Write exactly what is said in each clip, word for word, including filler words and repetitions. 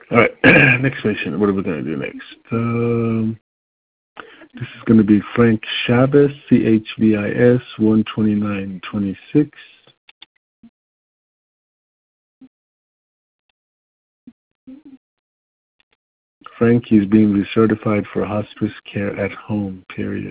All right, next patient. What are we going to do next? Um, this is going to be Frank Chavez, C H V I S, one twenty-nine twenty-six. Frank is being recertified for hospice care at home, period.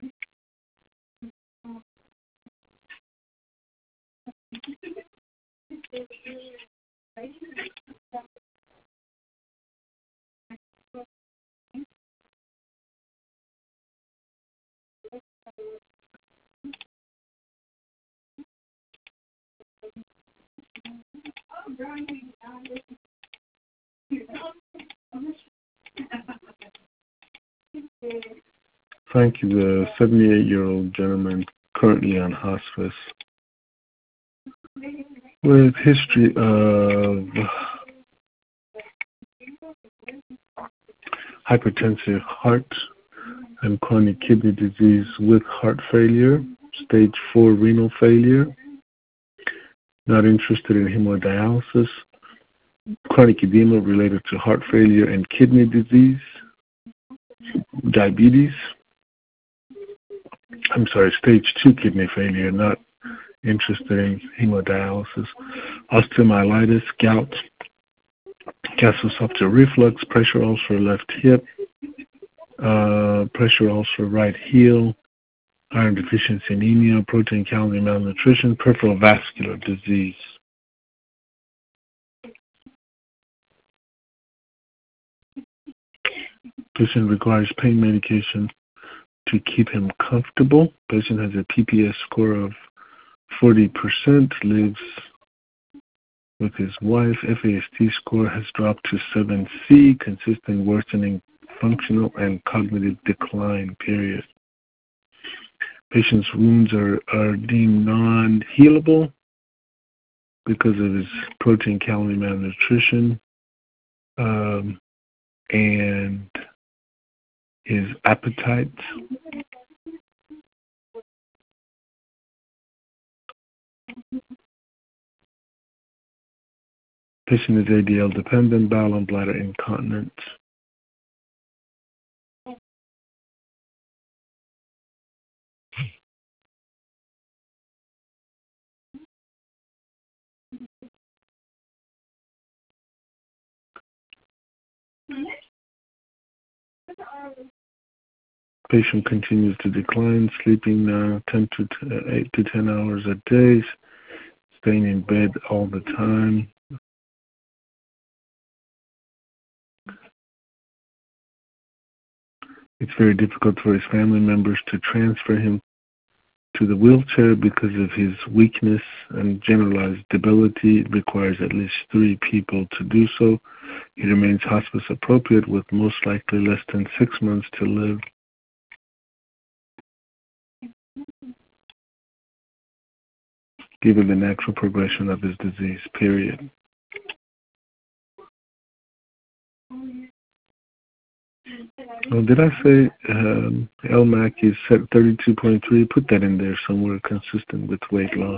Frank is a seventy-eight-year-old gentleman currently on hospice with history of hypertensive heart and chronic kidney disease with heart failure, stage four renal failure, not interested in hemodialysis, chronic edema related to heart failure and kidney disease, diabetes, I'm sorry, stage two kidney failure, not interested in hemodialysis, osteomyelitis, gout, gastroesophageal reflux, pressure ulcer left hip, uh, pressure ulcer right heel, iron deficiency anemia, protein calorie malnutrition, peripheral vascular disease. Patient requires pain medication to keep him comfortable. Patient has a P P S score of forty percent, lives with his wife. F A S T score has dropped to seven C, consistent worsening functional and cognitive decline, period. Patient's wounds are, are deemed non-healable because of his protein calorie malnutrition um, and his appetite. Patient is A D L dependent, bowel and bladder incontinent. Patient continues to decline, sleeping now ten to eight to ten hours a day, staying in bed all the time. It's very difficult for his family members to transfer him to the wheelchair because of his weakness and generalized debility. It requires at least three people to do so. He remains hospice appropriate with most likely less than six months to live. Given the natural progression of his disease, period. Oh, did I say um, L M A C is set thirty-two point three? Put that in there somewhere consistent with weight loss.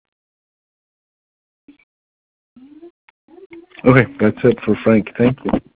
Okay, that's it for Frank. Thank you.